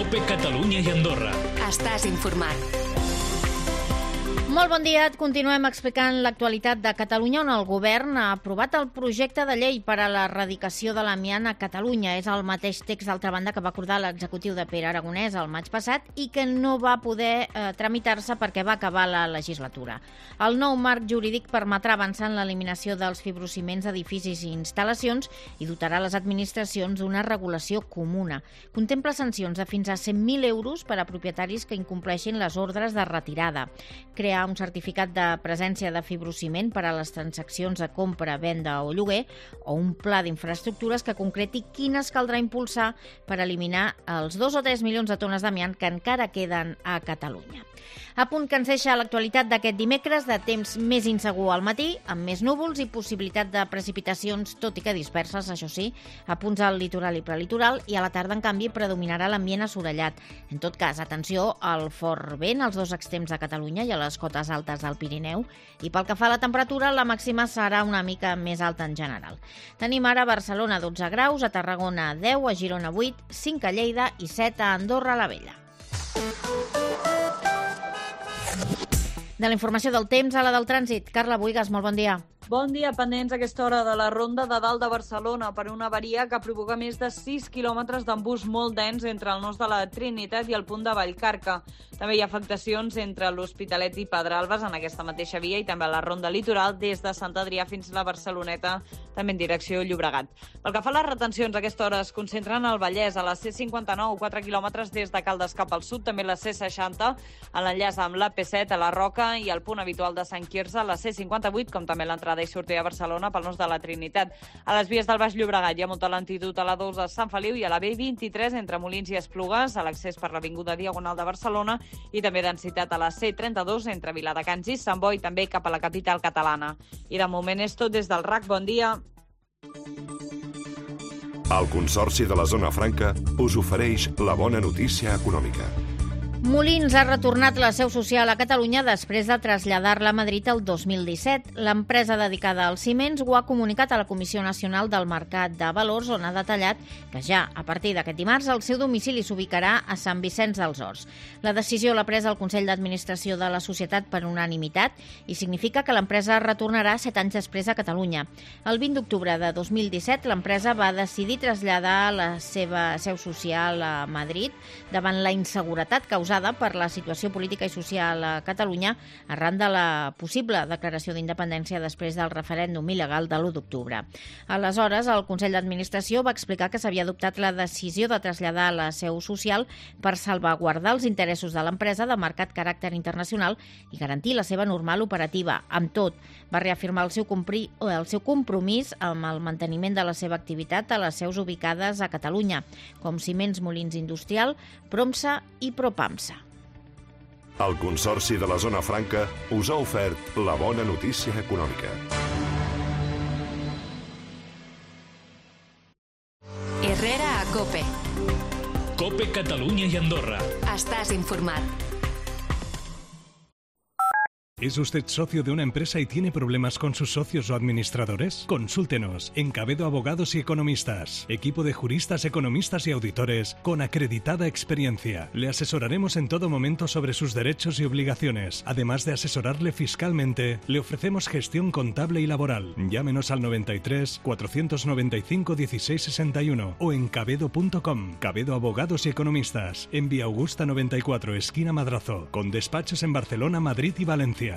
COPE Catalunya i Andorra. Estàs informat. Molt bon dia, et continuem explicant l'actualitat de Catalunya, on el govern ha aprovat el projecte de llei per a l'erradicació de l'amiant a Catalunya. És el mateix text, d'altra banda, que va acordar l'executiu de Pere Aragonès el maig passat i que no va poder tramitar-se perquè va acabar la legislatura. El nou marc jurídic permetrà avançar en l'eliminació dels fibrociments d'edificis i instal·lacions i dotarà les administracions d'una regulació comuna. Contempla sancions de fins a 100.000 euros per a propietaris que incompleixin les ordres de retirada. Crear un certificat de presència de fibrociment per a les transaccions de compra, venda o lloguer, o un pla d'infraestructures que concreti quines caldrà impulsar per eliminar els 2 o 3 milions de tones d'amiant que encara queden a Catalunya. A punt que ens deixa l'actualitat d'aquest dimecres, de temps més insegur al matí, amb més núvols i possibilitat de precipitacions, tot i que disperses, això sí, a punts al litoral i prelitoral, i a la tarda, en canvi, predominarà l'ambient assolellat. En tot cas, atenció al fort vent als 2 extrems de Catalunya i a les cotes altes del Pirineu, i pel que fa a la temperatura, la màxima serà una mica més alta en general. Tenim ara a Barcelona 12 graus, a Tarragona 10, a Girona 8, 5 a Lleida i 7 a Andorra la Vella. De la informació del temps a la del trànsit, Carla Buigas, molt bon dia. Bon dia, pendents a aquesta hora de la Ronda de Dalt de Barcelona per una avaria que provoca més de 6 quilòmetres d'embús molt dens entre el nus de la Trinitat i el punt de Vallcarca. També hi ha afectacions entre l'Hospitalet i Pedralbes en aquesta mateixa via i també a la Ronda Litoral des de Sant Adrià fins a la Barceloneta, també en direcció Llobregat. Pel que fa a les retencions, a aquesta hora es concentren al Vallès, a la C59, 4 quilòmetres des de Caldes cap al sud, també la C60, a l'enllaç amb l'AP7 a la Roca i al punt habitual de Sant Quirze, la C58, com també l'entrada i sortida a Barcelona pel nus de la Trinitat. A les vies del Baix Llobregat hi ha molta lentitud a la 2 a Sant Feliu i a la B23 entre Molins i Esplugues, a l'accés per l'Avinguda Diagonal de Barcelona i també densitat a la C32 entre Viladecans i Sant Boi, també cap a la capital catalana. I de moment és tot des del RAC. Bon dia. El Consorci de la Zona Franca us ofereix la bona notícia econòmica. Molins ha retornat la seu social a Catalunya després de traslladar-la a Madrid el 2017. L'empresa dedicada als ciments ho ha comunicat a la Comissió Nacional del Mercat de Valors, on ha detallat que ja a partir d'aquest dimarts el seu domicili s'ubicarà a Sant Vicenç dels Horts. La decisió l'ha pres el Consell d'Administració de la Societat per unanimitat i significa que l'empresa retornarà 7 anys després a Catalunya. El 20 d'octubre de 2017 l'empresa va decidir traslladar la seva seu social a Madrid davant la inseguretat causada per la situació política i social a Catalunya arran de la possible declaració d'independència després del referèndum il·legal de l'1 d'octubre. Aleshores, el Consell d'Administració va explicar que s'havia adoptat la decisió de traslladar la seu social per salvaguardar els interessos de l'empresa de marcat caràcter internacional i garantir la seva normal operativa. Amb tot, va reafirmar el seu compromís amb el manteniment de la seva activitat a les seus ubicades a Catalunya, com Ciments Molins Industrial, Promsa i Propamsa. El Consorci de la Zona Franca us ha ofert la bona notícia econòmica. Herrera a COPE. COPE Catalunya i Andorra. Estàs informat. ¿Es usted socio de una empresa y tiene problemas con sus socios o administradores? Consúltenos en Cabedo Abogados y Economistas, equipo de juristas, economistas y auditores con acreditada experiencia. Le asesoraremos en todo momento sobre sus derechos y obligaciones. Además de asesorarle fiscalmente, le ofrecemos gestión contable y laboral. Llámenos al 93 495 1661 o en cabedo.com. Cabedo Abogados y Economistas, en Vía Augusta 94, esquina Madrazo, con despachos en Barcelona, Madrid y Valencia.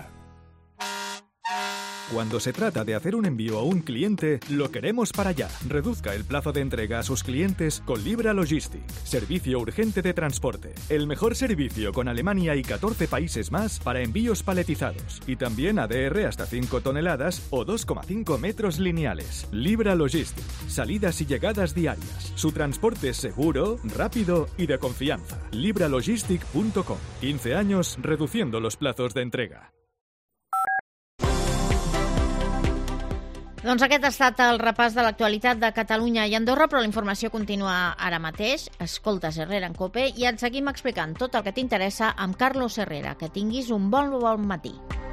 Cuando se trata de hacer un envío a un cliente, lo queremos para allá. Reduzca el plazo de entrega a sus clientes con Libra Logistic. Servicio urgente de transporte. El mejor servicio con Alemania y 14 países más para envíos paletizados. Y también ADR hasta 5 toneladas o 2,5 metros lineales. Libra Logistic. Salidas y llegadas diarias. Su transporte es seguro, rápido y de confianza. libralogistic.com. 15 años reduciendo los plazos de entrega. Doncs aquest ha estat el repàs de l'actualitat de Catalunya i Andorra, però la informació continua ara mateix. Escoltes Herrera en COPE i et seguim explicant tot el que t'interessa amb Carlos Herrera. Que tinguis un bon matí.